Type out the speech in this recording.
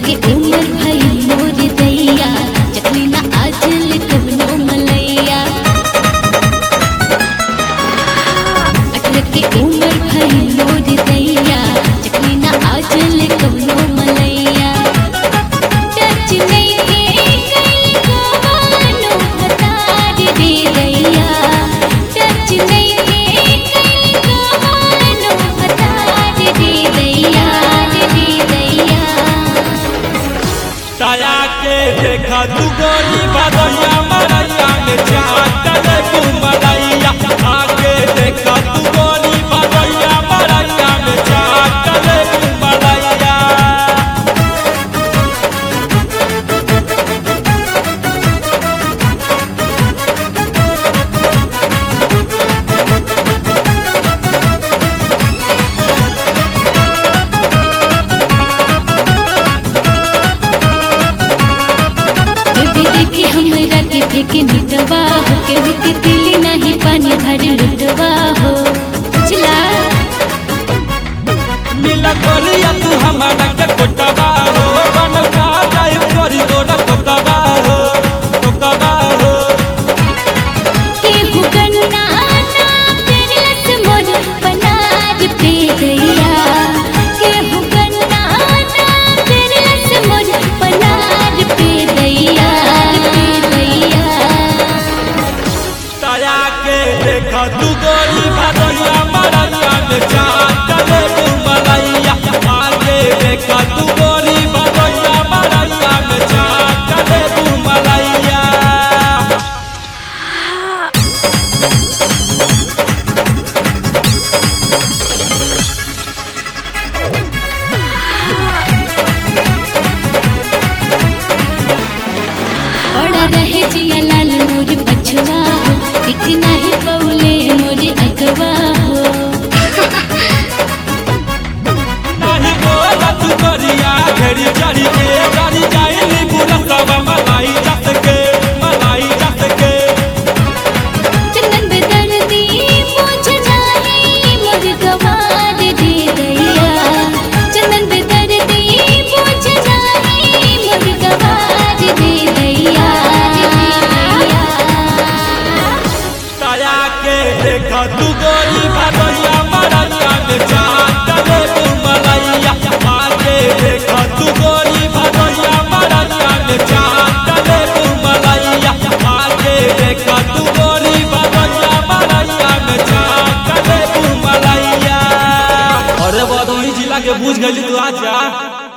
के उमर भई मोर दैया चकली ना आजल कवनो मलैया। 18 के उमर भई मोर दैया चकली ना आजल कवनो मलैया। टच नहीं के कई कवनो हतार दे दैया। टच नहीं के कई कवनो हतार दे दैया। ताया के देखा तू गोरी बदैया मरैया में चाटले घुमलैया। आके देखा तू गोरी बदैया मरैया में चाटले घुमलैया। देखे हमरा के फेंके मिटवा हो के के तिली नहीं पानी भर लुटवा हो बुझला। मिला गोरिया तू हमारा के कोटवा हो बनल का जाए गोरी तोरा कोटवा हो कोटवा हो। केहू गन्ना ना तेरस मोर बनार पे गैया। केहू गन्ना ना तेरस मोर बनार पे गैया। ताया के देखा तू गोरी बदैया मरैया में चाटले घुमलैया। आके देखा तू गोरी बदैया मरैया में चाटले घुमलैया। बड़ा रहे जिया लाल मोर पछवा हो एक नहीं पौले मोर अगवा हो। नहीं बोला तू गोरिया घेरी चढ़ी के गाड़ी जाइली बुलसवा मलाई जात के मलाई जात के। चंदन बेदर्दी मुझ जाही मोर गवार दे दैया। चंदन बेदर्दी मुझ जाही मोर गवार दे दैया। ताया के देखा तू गोरी बदैया मरैया में चाटले घुमलैया। आके देखा तू गोरी बदैया मरैया में चाटले घुमलैया। आके देखा तू गोरी बदैया मरैया में चाटले घुमलैया। अरे बदौली जिला के बुझ गई तू आजा।